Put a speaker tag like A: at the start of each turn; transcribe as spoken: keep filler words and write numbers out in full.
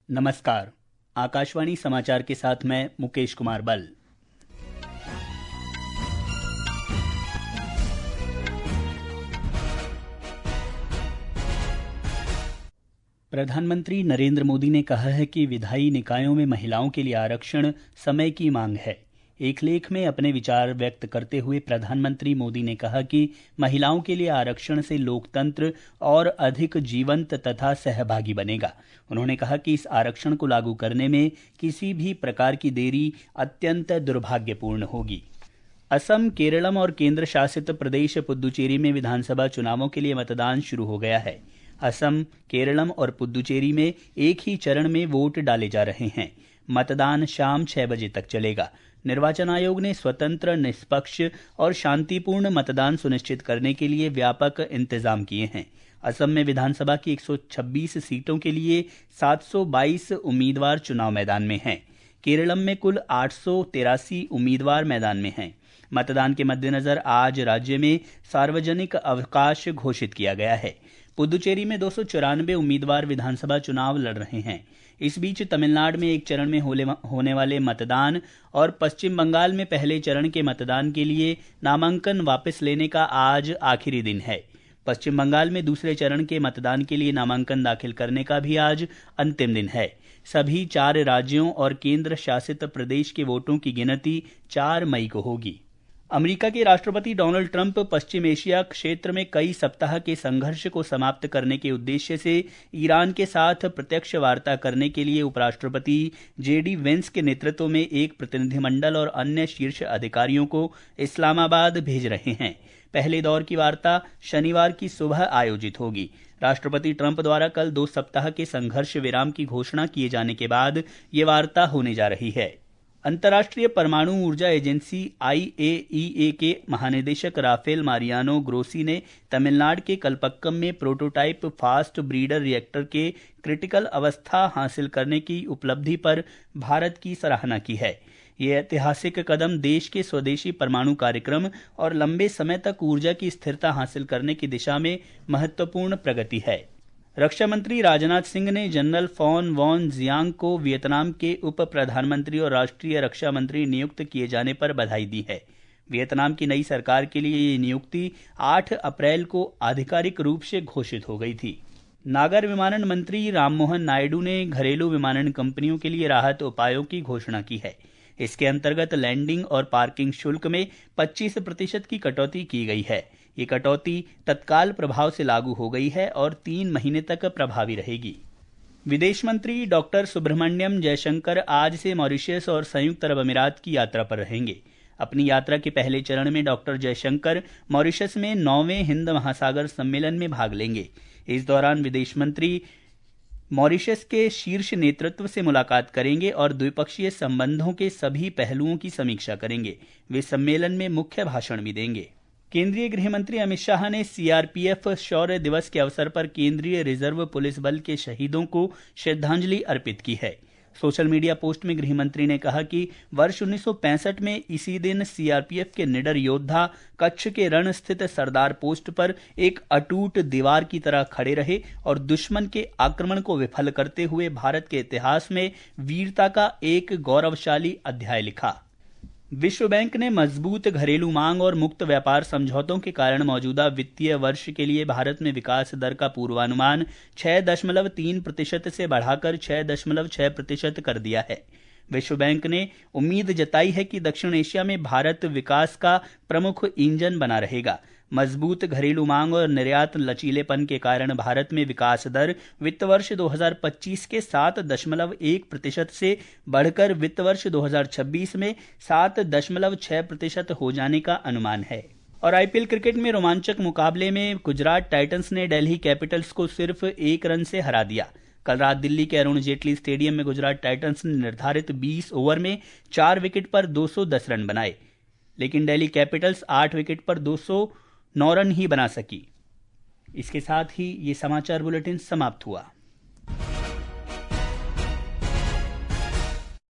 A: नमस्कार। आकाशवाणी समाचार के साथ मैं मुकेश कुमार बल। प्रधानमंत्री नरेंद्र मोदी ने कहा है कि विधायी निकायों में महिलाओं के लिए आरक्षण समय की मांग है। एक लेख में अपने विचार व्यक्त करते हुए प्रधानमंत्री मोदी ने कहा कि महिलाओं के लिए आरक्षण से लोकतंत्र और अधिक जीवंत तथा सहभागी बनेगा। उन्होंने कहा कि इस आरक्षण को लागू करने में किसी भी प्रकार की देरी अत्यंत दुर्भाग्यपूर्ण होगी। असम, केरलम और केंद्र शासित प्रदेश पुदुचेरी में विधानसभा चुनावों के लिए मतदान शुरू हो गया है। असम, केरलम और पुदुचेरी में एक ही चरण में वोट डाले जा रहे हैं। मतदान शाम छह बजे तक चलेगा। निर्वाचन आयोग ने स्वतंत्र, निष्पक्ष और शांतिपूर्ण मतदान सुनिश्चित करने के लिए व्यापक इंतजाम किए हैं। असम में विधानसभा की एक सौ छब्बीस सीटों के लिए सात सौ बाईस उम्मीदवार चुनाव मैदान में हैं। केरलम में कुल आठ सौ तिरासी उम्मीदवार मैदान में हैं। मतदान के मद्देनजर आज राज्य में सार्वजनिक अवकाश घोषित किया गया है। पुदुचेरी में दो सौ चौरानवे उम्मीदवार विधानसभा चुनाव लड़ रहे हैं। इस बीच तमिलनाडु में एक चरण में होने वाले मतदान और पश्चिम बंगाल में पहले चरण के मतदान के लिए नामांकन वापस लेने का आज आखिरी दिन है। पश्चिम बंगाल में दूसरे चरण के मतदान के लिए नामांकन दाखिल करने का भी आज अंतिम दिन है। सभी चार राज्यों और केंद्र शासित प्रदेश के वोटों की गिनती चार मई को होगी। अमेरिका के राष्ट्रपति डोनाल्ड ट्रंप पश्चिम एशिया क्षेत्र में कई सप्ताह के संघर्ष को समाप्त करने के उद्देश्य से ईरान के साथ प्रत्यक्ष वार्ता करने के लिए उपराष्ट्रपति जेडी वेंस के नेतृत्व में एक प्रतिनिधिमंडल और अन्य शीर्ष अधिकारियों को इस्लामाबाद भेज रहे हैं। पहले दौर की वार्ता शनिवार की सुबह आयोजित होगी। राष्ट्रपति ट्रंप द्वारा कल दो सप्ताह के संघर्ष विराम की घोषणा किए जाने के बाद ये वार्ता होने जा रही है। अंतर्राष्ट्रीय परमाणु ऊर्जा एजेंसी आई ए ई ए के महानिदेशक राफेल मारियानो ग्रोसी ने तमिलनाडु के कलपक्कम में प्रोटोटाइप फास्ट ब्रीडर रिएक्टर के क्रिटिकल अवस्था हासिल करने की उपलब्धि पर भारत की सराहना की है। ये ऐतिहासिक कदम देश के स्वदेशी परमाणु कार्यक्रम और लंबे समय तक ऊर्जा की स्थिरता हासिल करने की दिशा में महत्वपूर्ण प्रगति है। रक्षा मंत्री राजनाथ सिंह ने जनरल फॉन वॉन जियांग को वियतनाम के उप प्रधानमंत्री और राष्ट्रीय रक्षा मंत्री नियुक्त किए जाने पर बधाई दी है। वियतनाम की नई सरकार के लिए ये नियुक्ति आठ अप्रैल को आधिकारिक रूप से घोषित हो गई थी। नागर विमानन मंत्री राममोहन नायडू ने घरेलू विमानन कंपनियों के लिए राहत उपायों की घोषणा की है। इसके अंतर्गत लैंडिंग और पार्किंग शुल्क में पच्चीस प्रतिशत की कटौती की गई है। ये कटौती तत्काल प्रभाव से लागू हो गई है और तीन महीने तक प्रभावी रहेगी। विदेश मंत्री डॉक्टर सुब्रमण्यम जयशंकर आज से मॉरिशस और संयुक्त अरब अमीरात की यात्रा पर रहेंगे। अपनी यात्रा के पहले चरण में डॉक्टर जयशंकर मॉरिशस में नौवें हिंद महासागर सम्मेलन में भाग लेंगे। इस दौरान विदेश मंत्री मॉरिशस के शीर्ष नेतृत्व से मुलाकात करेंगे और द्विपक्षीय संबंधों के सभी पहलुओं की समीक्षा करेंगे। वे सम्मेलन में मुख्य भाषण भी देंगे। केंद्रीय गृह मंत्री अमित शाह ने सी आर पी एफ शौर्य दिवस के अवसर पर केंद्रीय रिजर्व पुलिस बल के शहीदों को श्रद्धांजलि अर्पित की है। सोशल मीडिया पोस्ट में गृह मंत्री ने कहा कि वर्ष उन्नीस सौ पैंसठ में इसी दिन सी आर पी एफ के निडर योद्धा कच्छ के रण स्थित सरदार पोस्ट पर एक अटूट दीवार की तरह खड़े रहे और दुश्मन के आक्रमण को विफल करते हुए भारत के इतिहास में वीरता का एक गौरवशाली अध्याय लिखा। विश्व बैंक ने मजबूत घरेलू मांग और मुक्त व्यापार समझौतों के कारण मौजूदा वित्तीय वर्ष के लिए भारत में विकास दर का पूर्वानुमान छह दशमलव तीन प्रतिशत से बढ़ाकर छह दशमलव छह प्रतिशत कर दिया है। विश्व बैंक ने उम्मीद जताई है कि दक्षिण एशिया में भारत विकास का प्रमुख इंजन बना रहेगा। मजबूत घरेलू मांग और निर्यात लचीलेपन के कारण भारत में विकास दर वित्त वर्ष दो हज़ार पच्चीस के सात दशमलव एक प्रतिशत से बढ़कर वित्त वर्ष दो हज़ार छब्बीस में सात दशमलव छह प्रतिशत हो जाने का अनुमान है। और आई पी एल क्रिकेट में रोमांचक मुकाबले में गुजरात टाइटंस ने दिल्ली कैपिटल्स को सिर्फ एक रन से हरा दिया। कल रात दिल्ली के अरुण जेटली स्टेडियम में गुजरात टाइटंस ने निर्धारित बीस ओवर में चार विकेट पर दो सौ दस रन बनाए, लेकिन दिल्ली कैपिटल्स आठ विकेट पर दो सौ नौ रन ही बना सकी। इसके साथ ही ये समाचार बुलेटिन समाप्त हुआ।